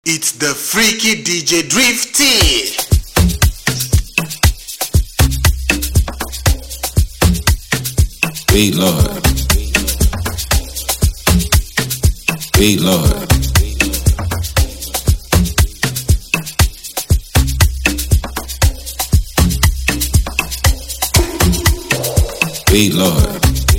It's the freaky DJ Drifty. Beat Lord. Beat Lord. Beat Lord.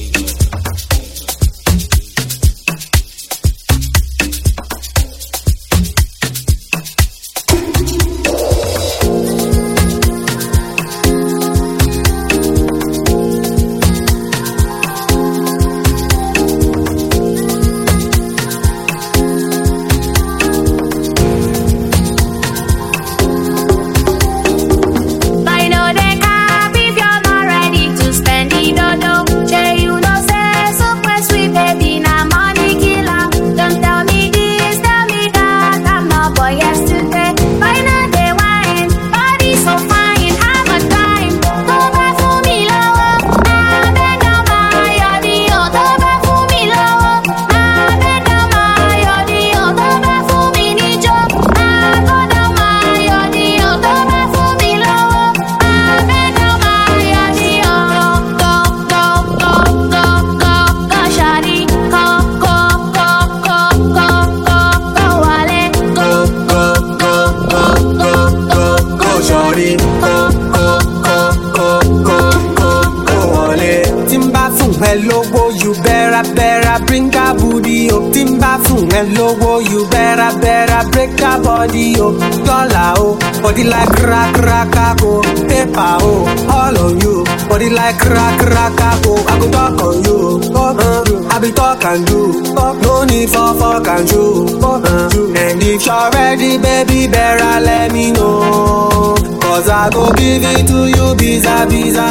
You better bring that booty up. Timba fun lowo, you better break that body up. Dollar oh, body like crack oh, paper oh, all on you. Body like crack oh, I go talk on you. I be talk and do, no need for fuck and do. And if you're ready, baby, better let me know. Cause I go give it to you, visa,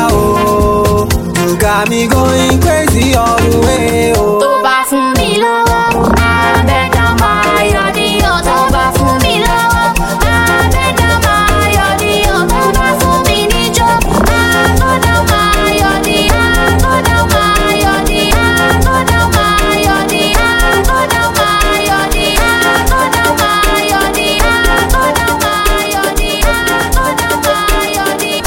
oh. You got me going crazy all the way, oh. Tó bá fún mi lọ́wọ́, abẹ́dá máa yọ díyọ̀. Tó bá fún mi lọ́wọ́, abẹ́dá máa yọ díyọ̀. Tó bá fún mi níjó, àgọ́dọ̀ máa yọ díyọ̀. Àgọ́dọ̀ máa yọ díyọ̀. Àgọ́dọ̀ máa yọ díyọ̀. Àgọ́dọ̀ máa yọ díyọ̀. Àgọ́dọ̀ máa yọ díyọ̀. Àgọ́dọ̀ máa yọ díyọ̀. Àgọ́dọ̀ máa yọ díyọ̀.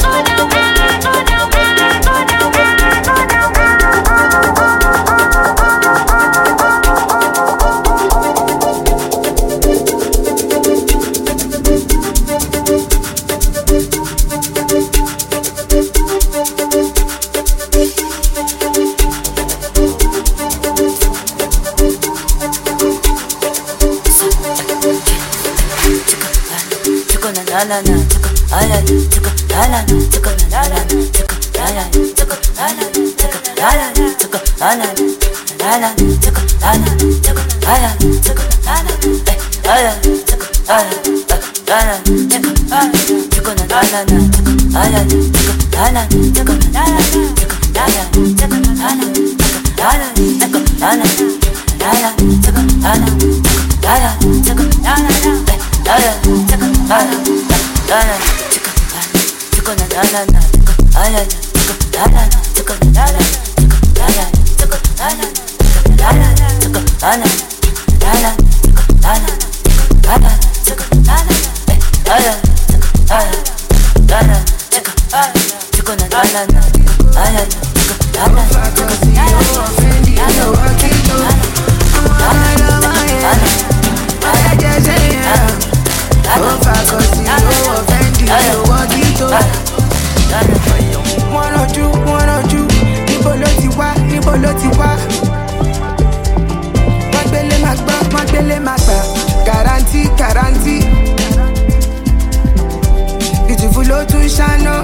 Guarantee. Beautiful to shine.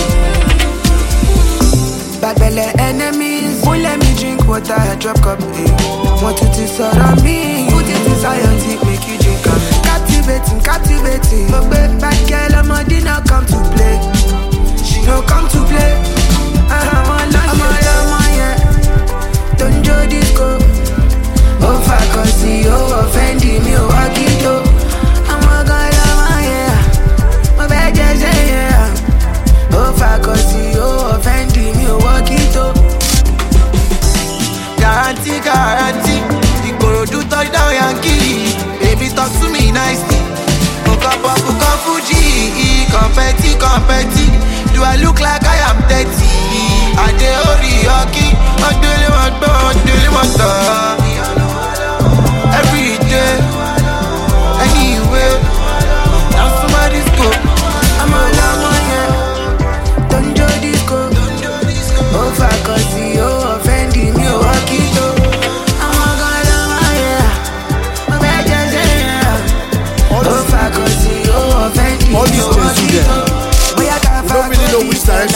Bad belly enemies won't let me drink water, I drop cup. Want you to surround me, put it in science, make you drink up. Captivating. But bad girl, I'm a dinner come to play. She no come to play. I'm a yeah. Don't do disco. Oh, fuck, cause you offending me, oh, I get you. I'm a girl, yeah. My bad, yeah. Oh, fuck, cause you offending me, oh, I get you. Guarantee. The Ikorodu touchdown Yankee.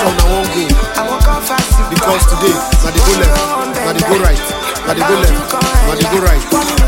from now on go. Because today, now they go left, now they go right, now they go left, now they go right.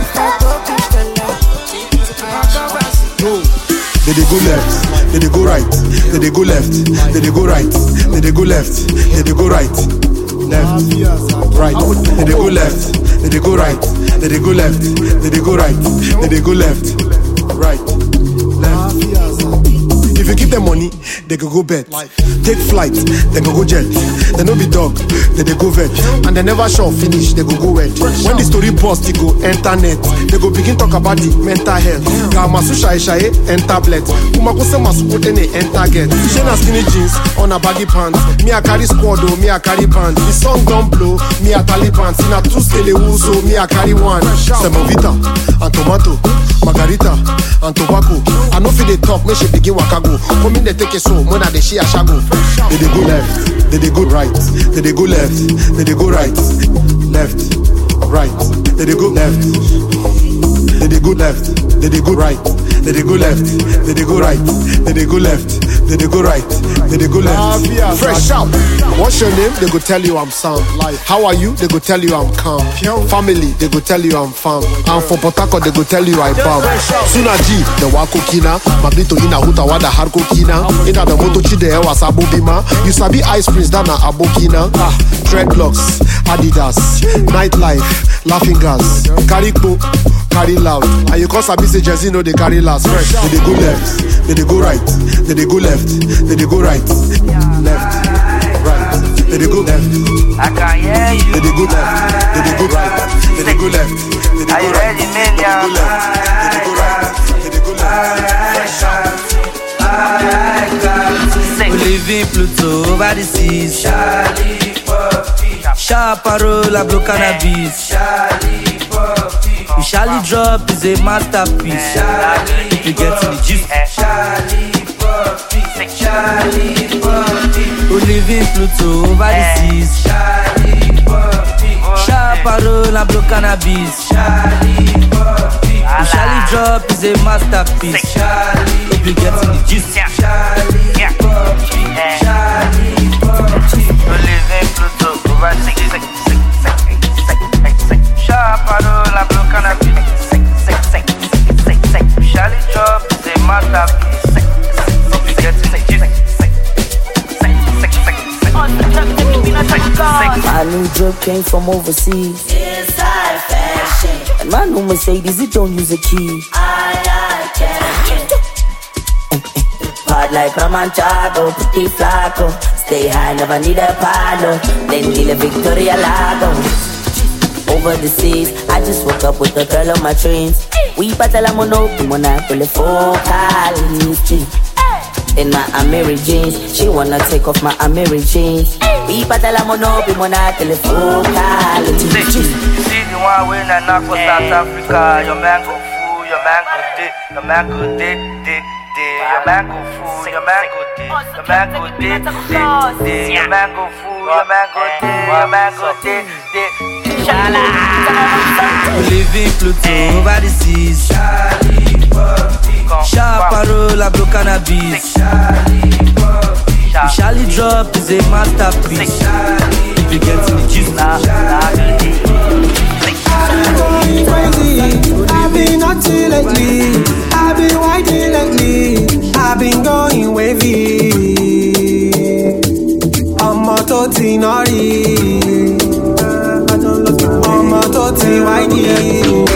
No. They go left, they go right, they go left, they go right, they go left, they go right, left, right, they go left, they go right, they go left, they go right, they go left, right, left. If you give them money, they can go bet. Take flight, they can go jet. They no be dog, they go vet. And they never sure finish, they go wet. When the story burst, they go internet. They go begin talk about the mental health. Masu shai enter tablet. Umakuse masu potene enter get. Shena skinny jeans on a baggy pants. Me a carry squad, me a carry band. The song don't blow, me a Taliban. Sina two scale so me a carry one. Semovita and tomato, margarita and tobacco. I know feel they talk, me she begin wakago. Come in they take it so, more than they share shago. They go left, they go right, they go left, they go right, left, right, they go left, they go left, they go right, they go left, they go right, they go left, they go right, they go left. Fresh out. What's your name? They go tell you I'm sound. How are you? They go tell you I'm calm. Family, they go tell you I'm farm. And for Potako, they go tell you I bomb. Suna G, the wako kina. Magnito ina huta wada harko kina. Ina the moto chi de ewa sabo bima. You sabi ice prince dana abokina. Dreadlocks, Adidas, nightlife, laughing gas, Karikpo, carry loud. And you call sabi say Jersey no they carry last. Fresh. They go left, they go right, they go left, they go right, left. They go left. I can hear you. They go left. They go right. They go left. They go right. They go left. They go right. They go left. We live in Pluto over the seas. Charlie Poppy. Sharp parole, I blow cannabis. Charlie Poppy. We Charlie drop is a masterpiece. Charlie you get to the gist. Charlie Poppy. Charlie Poppy. We live in Pluto over the seas. Charlie Poppy. Sharp parole, I blow cannabis. Charlie Poppy. We Charlie drop is a masterpiece. Charlie you get to the gist. Charlie Poppy. Charlie Poppy. We live in Pluto over the seas. Sharp parole, I blow cannabis. Charlie drop is a masterpiece. You get to the gist. My new drip came from overseas. Inside fashion. And my new Mercedes, it don't use a key. I can't. Hard like Ramanchago, pretty flaco. Stay high, never need a palo. Then deal a Victoria Lago. Over the seas, I just woke up with the girl on my dreams. We patala mono, Monaco, focality. In my Amiri jeans, she wanna take off my Amiri jeans. We patala mono, Monaco, focality. See the one when I knock for South Africa. Your man go fool, your man go dick, your man go dick. Your man go fool, your man go dick, your man go dick. Your man go fool, your man go dick, your man go dick. We live in Pluto over the seas. Charlie Poppy. Sharp parole, I blow cannabis. Charlie Poppy. Charlie drop is a masterpiece. If you get to the gist now. I've been going crazy. I've been naughty lately. I've been whiting lately. I've been going wavy. I'm a toti nori. I'm a toti whitey.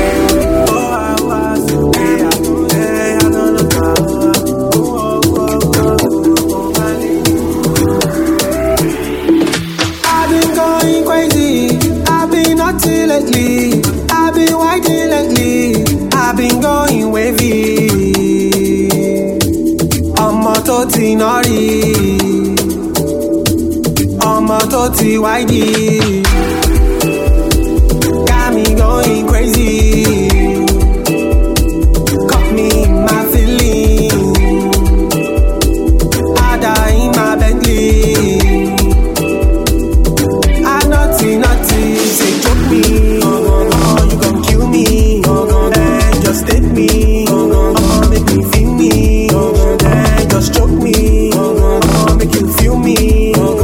I've been going crazy. I've been naughty lately. I've been whiting lately. I've been going wavy. I'm a toti nori. I'm a toti whitey. Got me going crazy. Caught me in my feelings. I die in my Bentley. I naughty, say choke me. You gon' kill me. And just take me. Make me feel me. And just choke me. Make you feel me.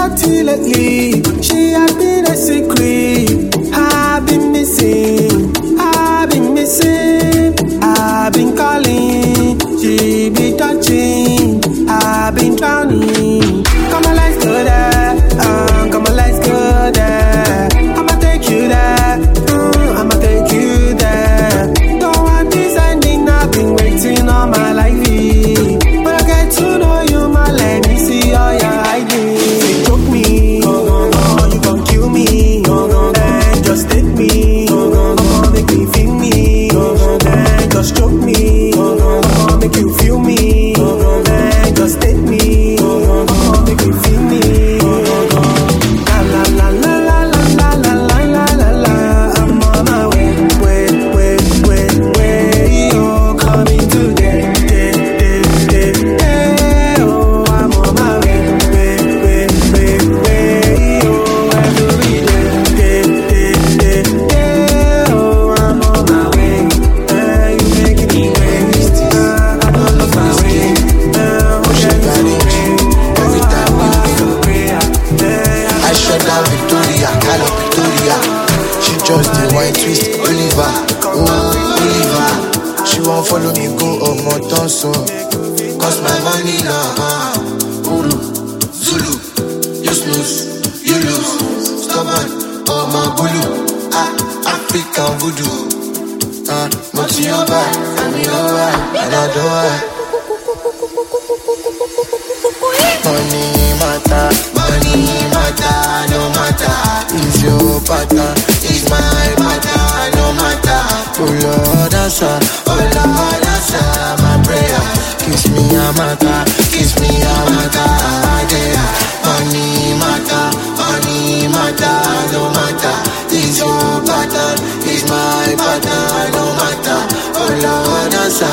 naughty lately. She has been a secret. I've been missing. I've been calling. She be touching. I've been drowning. Come on, let's go there. Come on, let's go there. I'ma take you there. I'ma take you there. Don't want this ending. I've been waiting all my life. But I get to know you, my let me see all your hiding. They took me. You gon' kill me. And just take me. Make me feel me. And just choke me. Make you feel me. And just take me. Make you feel me. La la la la la la la la la la. I'm on my way. Oh, coming today. Oh, I'm on my way. Oh, every day. Oh, I'm on my way. You making me waste. I'm on my way. I shut down Victoria, call up Victoria. She just a wine twist, Oliver, oh Oliver. She won't follow me go on my tonso, cause my money long. Uru, Zulu, you snooze, you lose. Stubborn, oh my bulu. African voodoo. Moti over, I'm over, and I do it. Money matter, no matter. If your pattern is my pattern, no matter. Oh Lord, answer, my prayer. Kiss me a matter, yeah. Money matter, no matter. If your pattern is my pattern, no matter. Oh Lord, answer,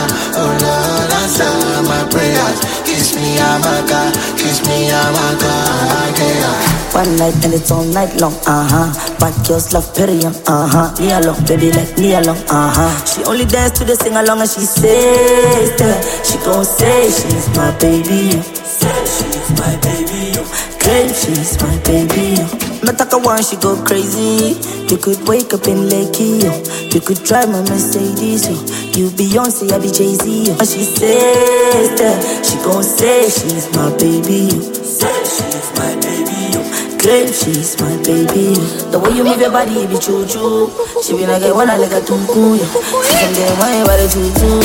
my prayers. Kiss me a matter, yeah. One night and it's all night long, Bad girls love period, Me alone, baby, like me alone, She only dance to the sing along and she says that she gon' say she's my baby. Say she's my baby. Claim she's my baby. Mataka one, she go crazy. You could wake up in Lakey, You could drive my Mercedes, You Beyonce, I be Jay-Z, And she says that she gon' say she's my baby. Say she's my baby. Claim she's my baby. The way you move your body, be choo-choo. She be like, I wanna like a tunku. Since I'm getting money by the tutu.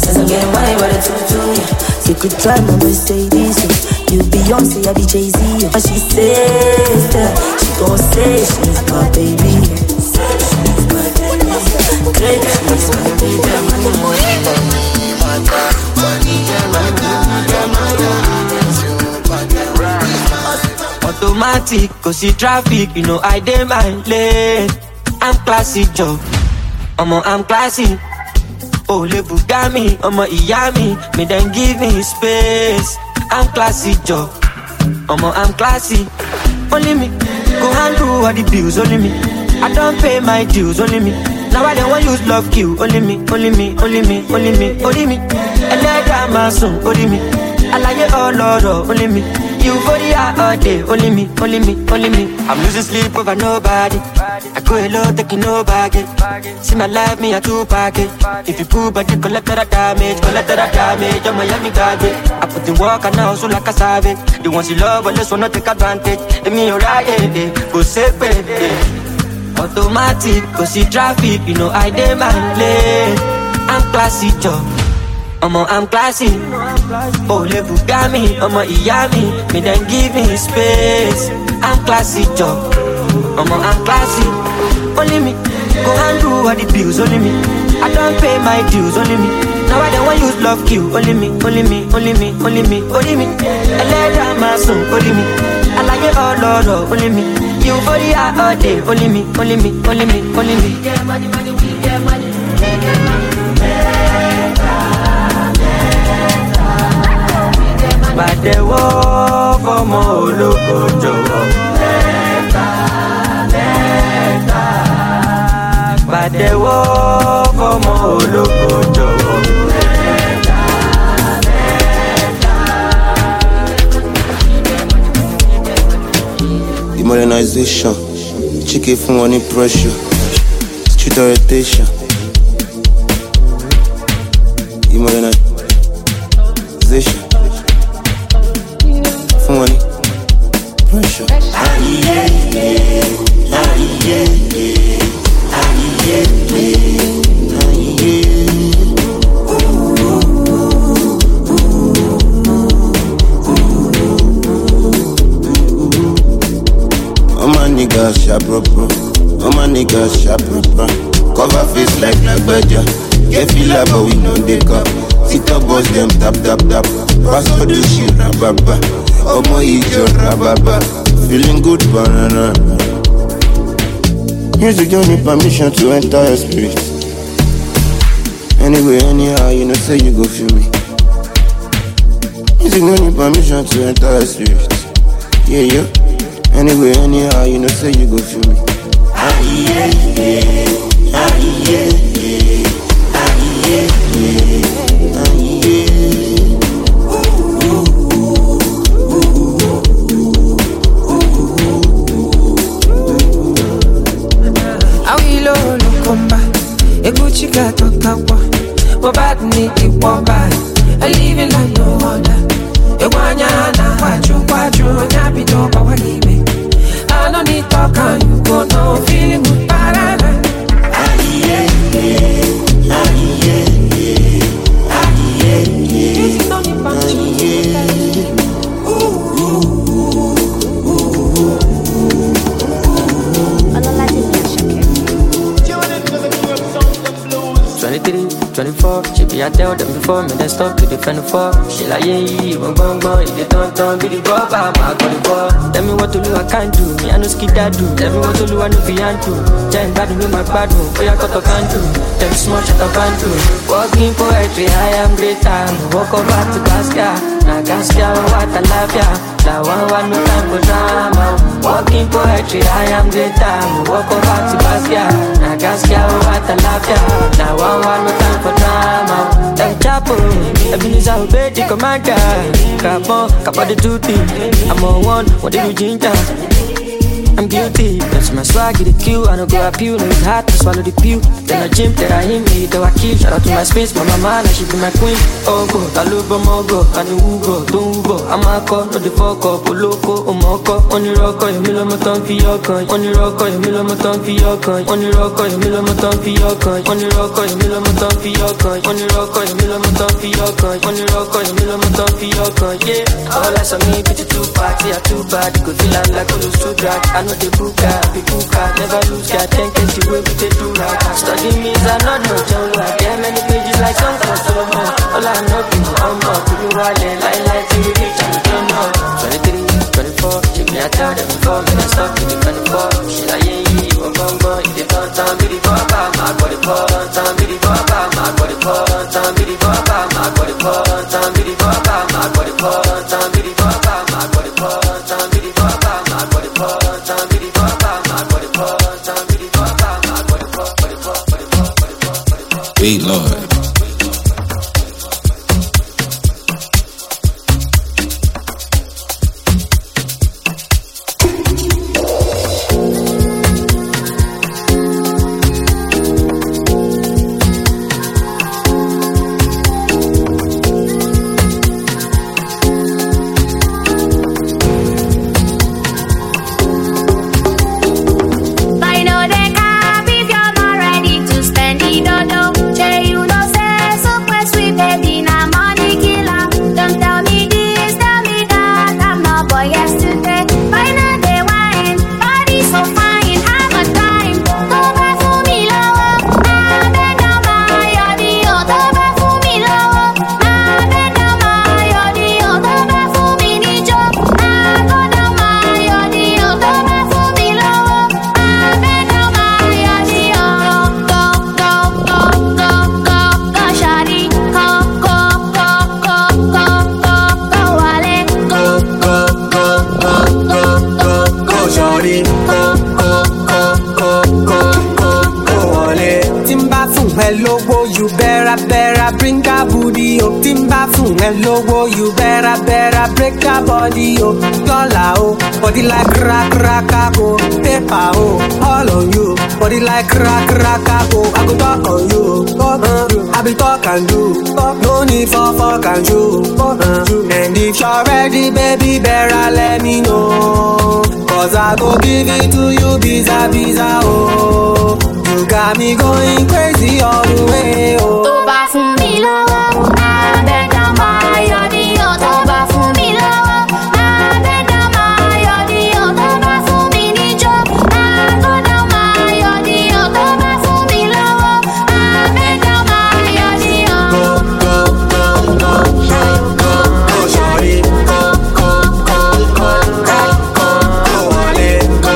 You could drive my Mercedes, You Beyonce, I be Jay-Z, And she says that she gon' say she's my baby. Say she's my baby. Claim she's my baby. Automatic, cause see traffic, you know I dey my lane. I'm classy, Joe. I'm classy. Oh, le Bugami, Iyami, me then give me space. I'm classy, Joe. I'm classy. Only me, go handle all the bills, only me. I don't pay my dues, only me. Now I don't want use love kill, only me. And let that my son, only me. I like it all, Lord, only me. Euphoria all day, only me. I'm losing sleep over nobody. I go alone, taking no baggage. See my life, me a two package. If you pull back, you collect that damage. I'm Miami garbage. I put in work and now so like a savage. The ones you love, but let's wanna take advantage. And me alright, go safe, Automatic, go see traffic, you know I dey my lane. I'm classy, Joe. I'm classy. Oh, le Bugami, Iyami, me then give me space. I'm classy, Joe. I'm classy. Only me, go handle all the bills, only me. I don't pay my dues, only me. Now I don't want use love kill, only me. I let down my son, only me. I like it all, Lord, only me. Euphoria all day, only me. We get money, we get money. But the war for more local job. But the war for more local job. modernization. Chicken for money pressure. Street orientation. Modernization. For money pressure. Niggas sharp proper, all my niggas sharp proper. Cover face like Black Badger. Get feel like but we know they cup. Sit up boss them tap tap tap. Pass all the shit rababa. Oh my ejo rababa. Feeling good banana. Music don't need permission to enter your spirit. Anyway, anyhow, you know say you go feel me. Music don't need permission to enter your spirit. Yeah, yeah. Anyway, anyhow, you know say you go feel me. I live it like no other. I don't need talk and you go now feeling good banana. I tell them before me, they stop to defend the fall. She like, yeah, bong, if they don't, be the rubber, I got the ball. Tell me what to do, I can't do. Me, I know skid that do. Tell me what to do, I know beyond to. Giant bad with my bad room, boy, I got a can do. Tell me small shut up and do. Walking poetry, I am greater. Walk over to Gaskia. Now Gaskia, what I love ya. Now one, no time for drama. Walking poetry, I am greater. Walk over to Gaskia. Now Gaskia, what I love ya. Now one, no time for drama. Chapo, Ebenezer obey the commander. Capon, the duty. I'm on one, what did you ginger? I'm guilty, that's my swag, the Q. I don't go up you, no it's hard to swallow the pew. Then I gym, then I hit me, though I kill. Shout out to my space, my mama, she be my queen. Oh go, Taluba Mogo, and Ugo, Dumbo. I'm a call, no the fuck up, Oloko, Omoko. Only rock, you mill on my tongue for your coin. Only rock, you mill on my tongue for your coin. Only rock, you mill on my tongue for your coin. Only rock, you mill on my tongue for your coin. Only rock, you mill on my tongue for your coin. Only rock, you mill on my tongue for your coin. Yeah, all I saw me, bitch, too party, I too bad. You could feel like I lose too drag. I know the buka, be buka, never lose, got 10 case you way with the do right. Study me, I not know, John, like there many pages like some for so much. All I know is I'm up to you, I like to reach, I don't know. 23, 24, check me, I tell them before, me, I stop to be 24. She like, yeah, if they don't tell me the baba, my body for, don't tell me the baba, my body for, don't tell me the baba, my body for, don't tell me the baba, my body for, don't tell me the baba, my body for, don't tell me the baba, my body for, don't tell me the baba, my body for, don't tell me the baba, my body for, Beat Lord. You better bring that booty body, oh. Timba fun and logo, you better break that body, oh. Dollar, oh. Body like crack, oh. Paper, oh. All on you. Body like crack, oh. I go talk on you. I be talk and do. No need for fuck and do. And if you're ready, baby, better let me know. Cause I go give it to you, visa, oh. You got me going crazy all the way, oh. Tó bá fún mi lọ́wọ́, abẹ́gà máa yọ díyọ̀. Tó bá fún mi lọ́wọ́, abẹ́gà máa yọ díyọ̀. Tó bá fún mi níjó, àgọ́dọ̀ máa yọ díyọ̀. Tó bá fún mi lọ́wọ́, abẹ́gà máa yọ díyọ̀. Go, ṣayọ̀ go, ṣayọ̀ go, wọlé go.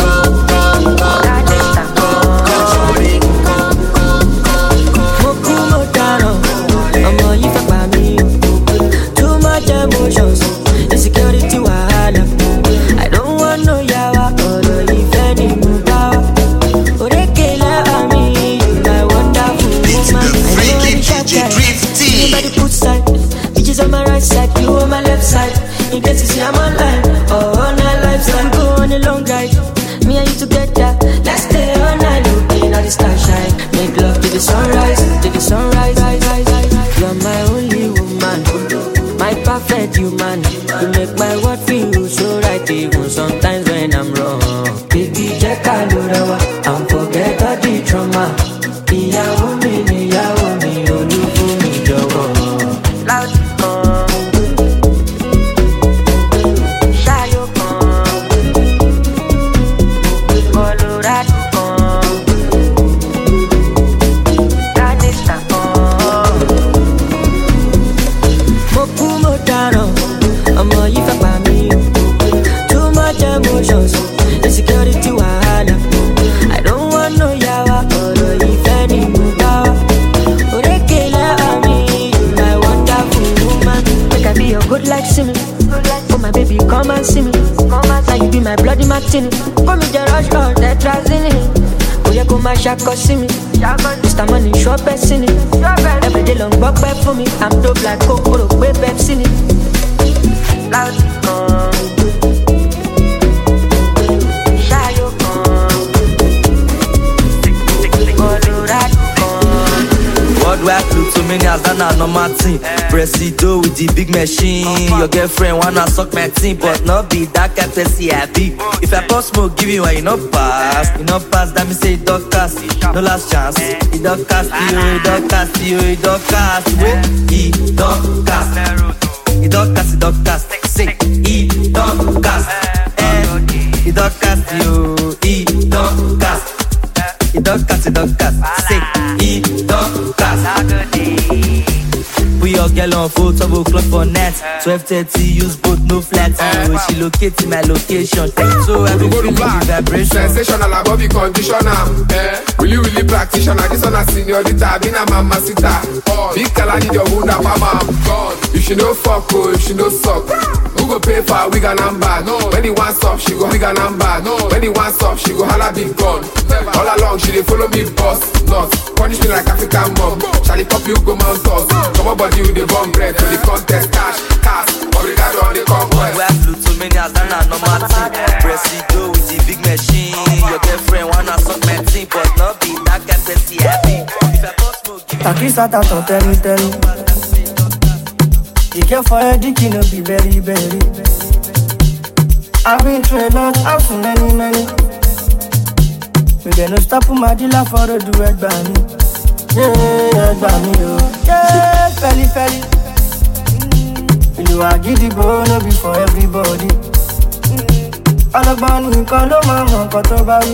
Insecurity wahala. I don't want no yawa or if any mugawa. Orekele ami, you my wonderful woman. Freaky DJ Drifty. Anybody put side, bitches on my right side, you on my left side. In case you see I'm online or on my lifestyle, go on a long ride. Me and you together, let's stay all night looking at the starshine. Make love to the sunrise, to the sunrise. You're my only woman, my perfect human. You make my world feel so right, even sometimes when I'm wrong. Baby, check out and forget all the trauma. Ìyàwó mi, olúfú mi jọ̀wọ́. Loud kan, ṣáyó kan, Colorado kan, Canista kan. Mo kú mo dáràn, ọmọ yìí fẹ́ pa mí. Too much emotions, insecurity wahala. I don't want no yawa, ọ̀rọ̀ ìfẹ́ ni mo bá wá. Orekele ami, you my wonderful woman. Make I be your good like Simi. Oh my baby, come and see me. Now you be my bloody martini. Call me the rush on the trazini. Oh yeah, go my shako see me. Mr. Money, shop Pepsi. Every day long walk back for me. I'm dope like Coco, way Pepsi. Loud kan, ṣáyó kan, Colorado kan. Worldwide Plutomanias, that na normal thing. Presido with the big machine. Your girlfriend wanna suck my team, but not be that kind person I be. If I pour smoke, give you one, you no pass. That me say it don't cast, no last chance. It don't cast you, it don't cast you, it don't cast. It don't cast. It don't cast. Say it don't cast. It don't cast you, it don't cast. It don't cast. Say it don't cast. We all get on 4 double clock for net. 12:30 use both no flat. When she locate my location, so every feel the vibration. Sensational above the conditioner. Really practitioner. This one a señorita, been a mamacita. Big color need your wound up, mama. If she no fuck, if she no suck, who go pay for a wig and number? When he wants stop, she go wig and number. When he wants stop, she go holla big gun. All along she dey follow me boss, not punish me like African mom. Charlie pop you go mount us. Come on body with the bomb bread to the contest cash. Obrigado on the conquest. Worldwide Plutomanias, that na normal thing. Presido with the big machine. Your girlfriend wanna suck my team, but not be that kind person I be. If I pour smoke, give me. Takisa tato tell. You care for a dick, you know be very. I've been through a lot, I've seen many. We gonna stop my dealer for the duet by me. Yeah, by me, oh. Yeah, felly. You are giddy, but no be for everybody. Alabani, kalo mama, koto bawi.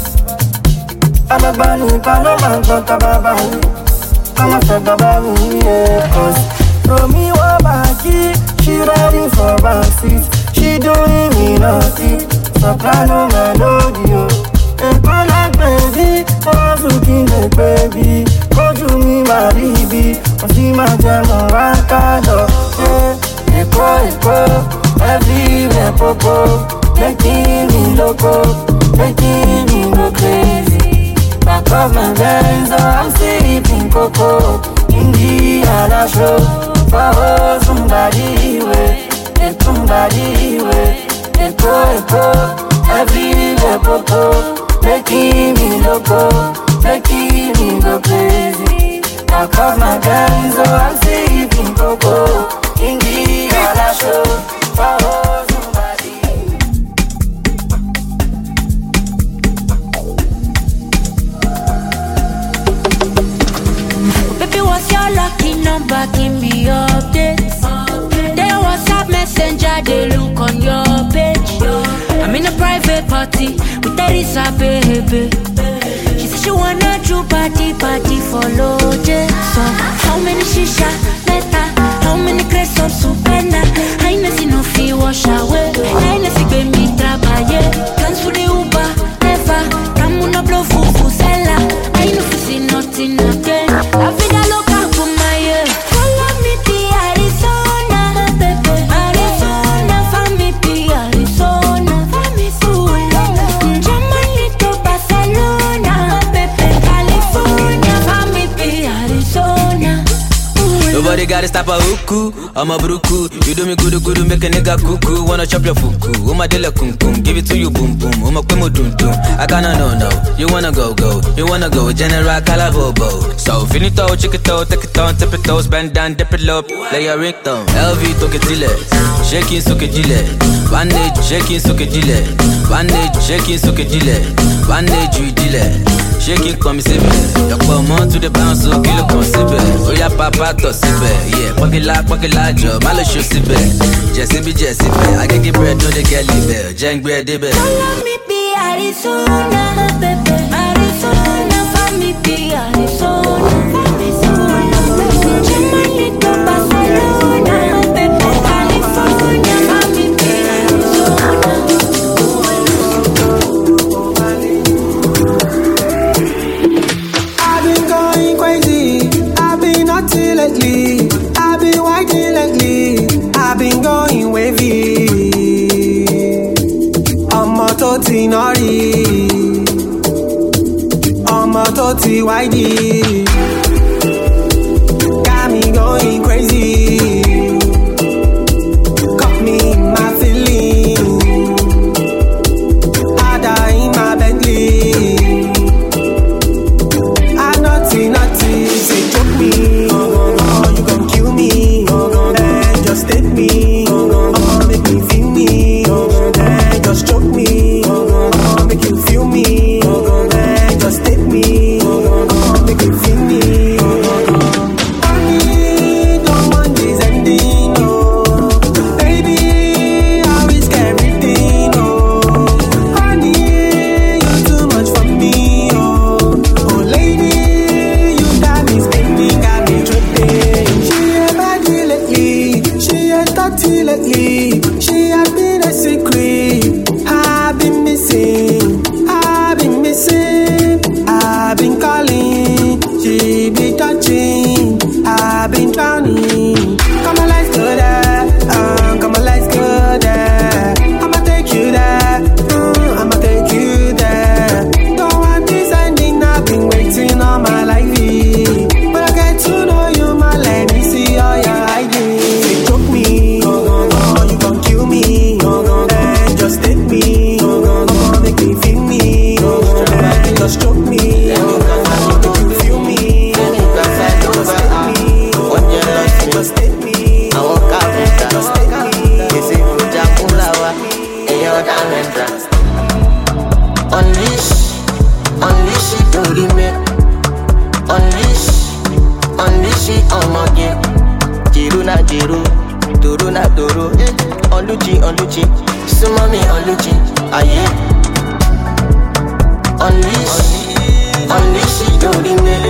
Alabani, kalo mama, koto bawi. Come on, say babawi, yeah. Cause from me, wabaki, she ready for backseat. She doing me naughty, soprano melody, oh. Epo like baby, was looking like baby. Go to me, my baby. See my jam around Kano. Epo, everywhere popo. Making me loco, making me go crazy. Back of my Benz, I'm sleeping coco. In the other show, number, give me updates. They WhatsApp messenger, they look on your page. I'm in a private party with Teresa, baby. She said she wanna do party for Lode. So how many shisha letter? How many crates of supena? I ain't see no fee wash away. I ain't see baby me trabaye. Plans for the Uber, never. Come on, blow fufu sella. I ain't no see nothing again. La vida loca for my year. Follow me to Arizona, baby. Arizona, follow me to Arizona. Follow me to Germany to Barcelona, baby. California, follow me to Arizona. Nobody gotta stop a hooku, I'm a bruku. You do me good, make a nigga cuckoo. Wanna chop your fuku, my dela kum kum. Give it to you, boom boom, my quimo dun dun. I kinda no, you wanna go, you wanna go. General Calavobo. So finito, chick it out, take it on, tip it toes, bend down, dip it low. Lay your ringtone, LV took it dile. Shaking suke dile. Bandage, shaking suke dile. Bandage, shaking suke dile. Bandage, you dile. Shaking come sibe. Y'a more to the bounce, so kill a consibe. Oh yeah, papa to sibe. Yeah, pokila job, malo show sibe. Jesse be, I can give bread to the girl libe. Jang bread dibe. Follow me be Arizona, baby. Arizona, follow me be Arizona. Germany to Barcelona, baby. California, follow me be Arizona. I've been going crazy. I've been naughty lately. I've been whining lately. I've been going wavy. Ọmọ tó ti nọ́rí. Ọmọ tó ti wáìdì. Got me going crazy. Got me in my feelings. Ada in my Bentley. Naughty, say choke me, you gon' kill me, then just take me, make me feel me, then just choke me, make you feel me, then just take me, make you feel me. Honey, don't want this ending, no. Baby, I risk everything, no. Honey, you're too much for me, oh lady. Got me tripping. She ain't body lately. She ain't dirty lately. She has been a secret. I've been missing. I've been calling. She be touching. I've been drowning. Come on, let's go there. Come on, let's go there. I'ma take you there. I'ma take you there. Don't want this ending. I've been waiting all my life. But I get to know you, my let me see all your hiding. Say choke me, you gon' kill me, then just take me, make me feel me, then just choke me, make you feel me, just take me, just take me, just take me. Unleash it, don't give me. Unleash it on my game. Jiru na jiru, duru na duru. Oluchi, sumami oluchi, aye. Unleash it, don't give me.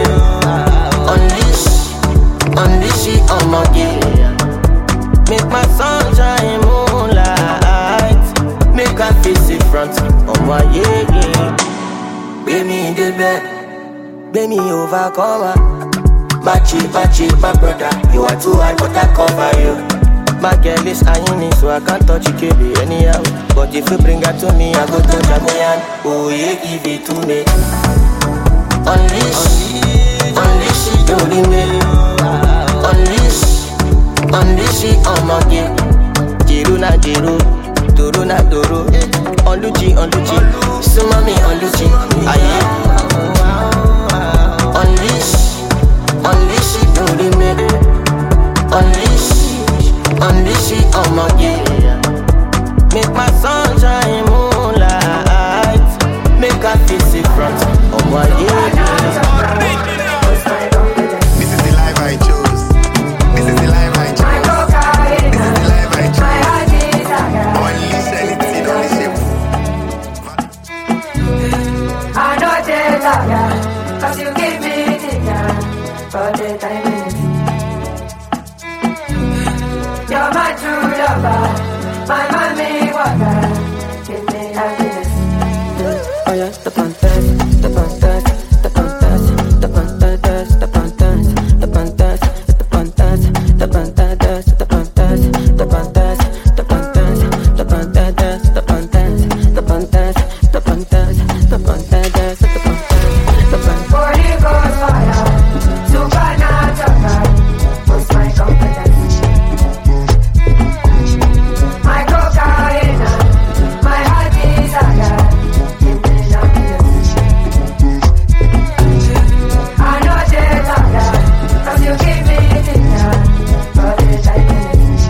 Unleash it on my game. Make my sunshine moonlight. Make her face in front of my yeah. Baby in the bed, baby overcomer. Bachi, my brother, you are too high, but I cover you. My girl is eyeing me, so I can't touch you, baby, anyhow. But if you bring her to me, I go touch her hand. Oh yeah, give it to me. Unleash it, don't leave me. Unleash it on my game. Jiru na jiru, duru na duru. Oluchi, sumami oluchi, aye. Unleash it, don't leave me. Unleash it on my game. Make my sunshine moonlight. Make her face in front of my game. This is the life I chose. Oh yeah, step on dance, step on dance, step on dance, step on dance, step on dance, step on dance, step on dance, step on dance, step on dance, step on dance, step on dance, step on dance, step on dance, step on dance, step on dance, step on dance, step on dance. Holy Ghost fire, supernatural, boost my confidence. My cocaine, my heart desire, give me happiness. I know they're tired, 'cause you give me dinner, for the Chinese.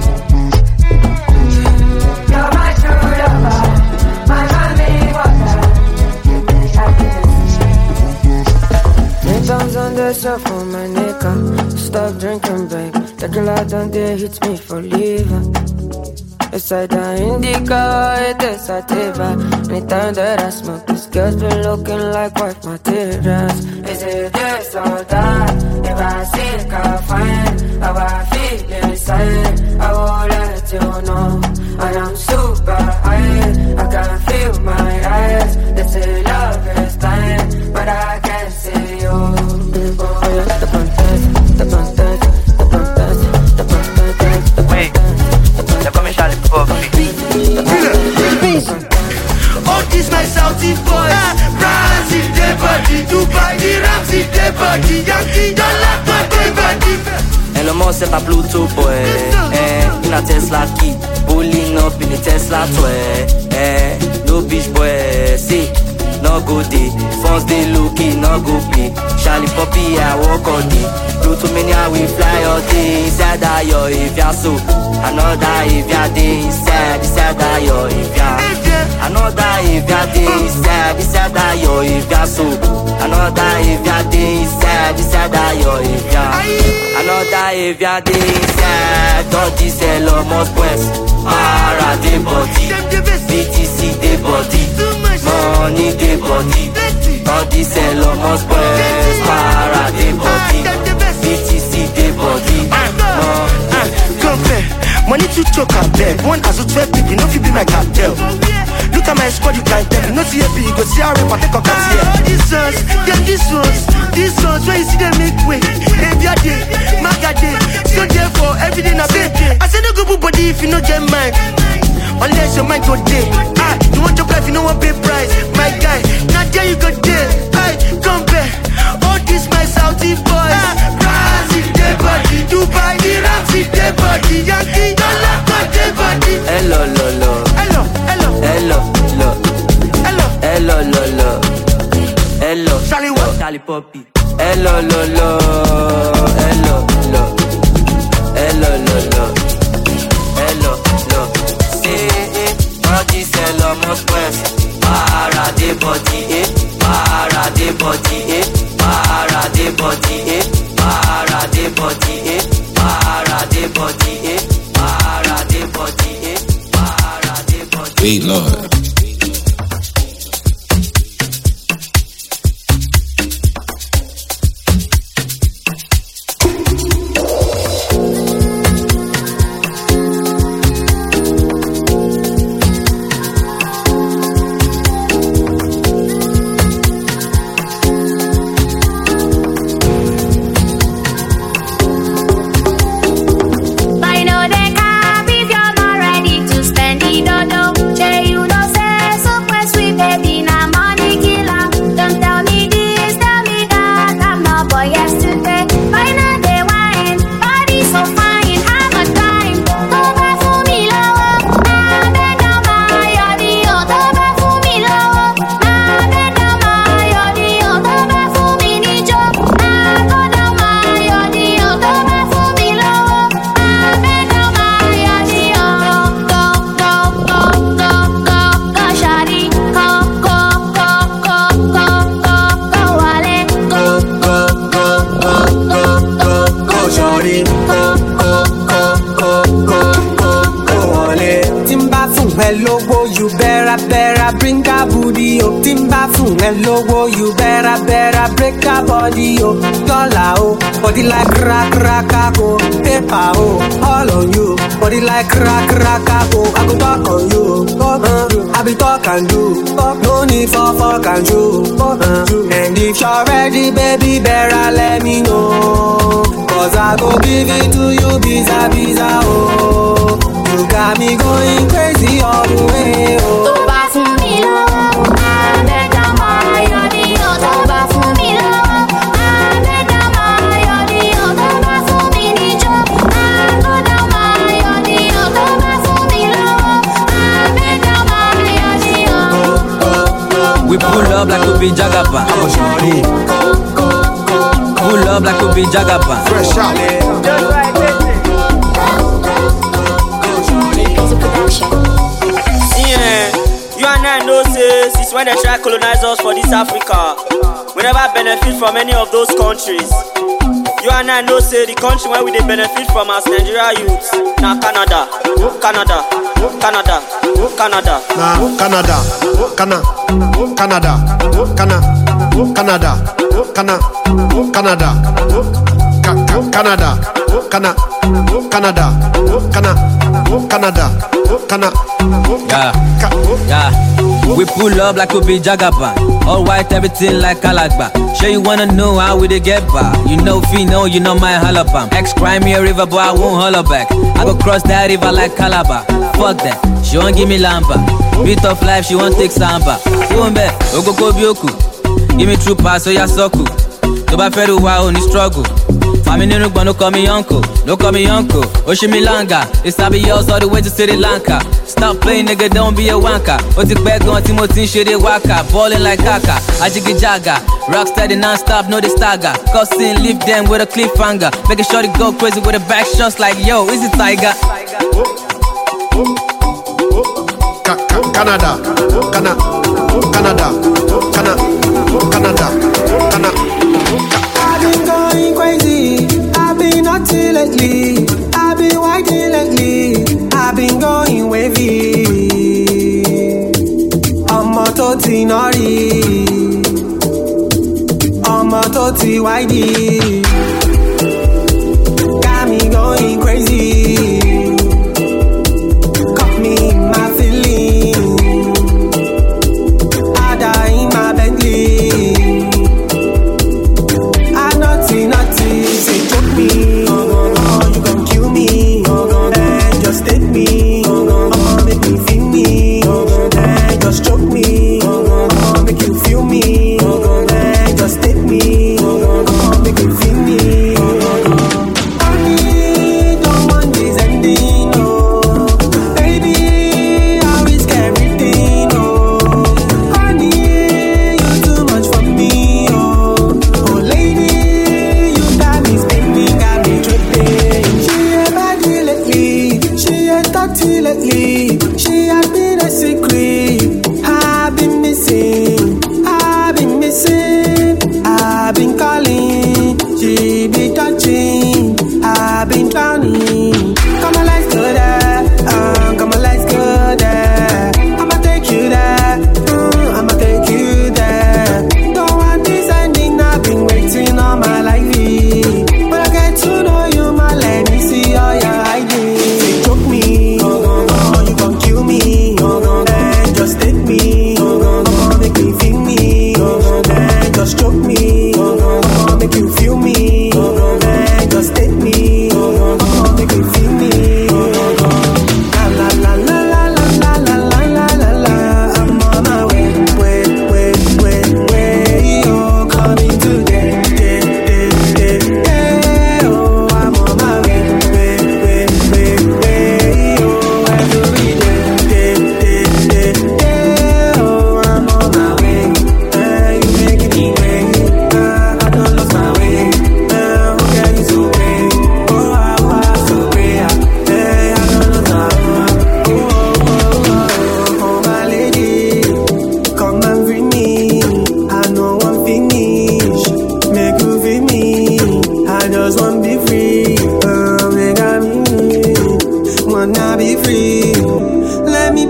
You're my true lover, my mommy water, give me happiness. Pounds on the surf on my neck, stop drinking, babe. The girl out on there hits me for leaving. It's like the indica, it is sativa. Anytime that I smoke, this girl's been looking like wife materials. Is it this or that? If I seek, I find how I feel inside. I will let you know, and I'm super high. I can feel my eyes. They say love is time, but I can't see you. Oh yeah, step on dance, step on dance, step on dance, step on dance, step on dance. Wait, they're coming Charlie Puppy. Oh, this my Saudi boys. Brazil, they body. Dubai, the Ramsey, they body. Yankee, don't like my they body. Elon Musk set a Bluetooth boy. In a Tesla key, pulling up in the Tesla toy. No bitch boy, see, no go day. Phones they looking, no go pay. Charlie Puppy, I walk all day. Do too many, I will fly all day. Inside that yo, if you're so. Another if you're day inside that yo, if you're. Another if you're day inside that yo, if you're so. Another if you're day inside that yo, if you're. Another if you're day inside. All this Elon Musk West. Para the body. BTC the body. Money the body. All this Elon Musk West. Para the body. BTC the body. Compare. Money to choke and beg. One as a 12 people, no fit be my cartel. Look at my squad, you can't tell. No see a big, go see a rap, I take a cut here. These ones, yeah, these ones, where you see them make way. Every day, maga day. So therefore, every day na bed. I say no go body if you no get mine. Unless your mind go day. You want your life, you know what pay price. My guy, not there you go there. Compare. All this my Saudi boys. Brazil, they body. Dubai, the Ramsey, they body. Yankee, don't like my they body. Hello, hello, hello, hello, hello, hello, hello, hello, Charlie what? Charlie Puppy. Hello, hello, hello, hello, hello, hello, hello, hello. Say all this Elon Musk West. Para the body, para the body, para the body, para the body, para the body, para the body, para the body. Beat Lord. bring her booty, oh. Timba fun lowo, you better break her body, oh. Dollar, oh, body like crack, oh. Paper, oh, all on you. Body like crack, oh. I go talk on you, I be talk and do. No need for fuck and do. And if you're ready, baby, better let me know. Cause I go give it to you, visa, oh. You got me going crazy all the way, oh. Tó bá fún mi lọ́wọ́, abẹ́gà máa yọ ní o. Tó bá fún mi lọ́wọ́, abẹ́gà máa yọ ní o. Tó bá fún mi níjó, àgọ́dọ̀ máa yọ ní o. Tó bá fún mi lọ́wọ́, abẹ́gà máa yọ ní o. We pull up like we be Jagaba. Pull up like we be Jagaba. Fresh out. You and I know say since when they try colonize us for this Africa, we never benefit from any of those countries. You and I know say the country where we they benefit from as Nigeria youths. Now Canada. Nah, Yeah. We pull up like we be Jagaban. All white, everything like Alagba. Sure you wanna know how we dey get by. You know Fino, you know my halabam. Ex crime me a river, but I won't holler back. I go cross that river like Calabar. Fuck that, she won't give me lamba. Beat of life, she won't take samba. Wombe, Ogoko Bioku. Give me true pass, so ya soku. Toba Feru wa only struggle. Family no call me uncle, no call me uncle. Oshimilanga, it's yours all the way to Sri Lanka. Stop playing, nigga, don't be a wanker. Oti beg on Timothy, shit waka. Ballin' like Kaka, Ajiki Jaga. Rock steady non-stop, no they stagger. Cousin, leave them with a cliffhanger. Make a shorty go crazy with a back shots like, yo, is it Tiger? Canada. I've been going crazy, I've been naughty lately, I've been whining lately, I've been going wavy. Ọmọ tó ti nọ́rí, ọmọ tó ti wáìdì. Got me going crazy.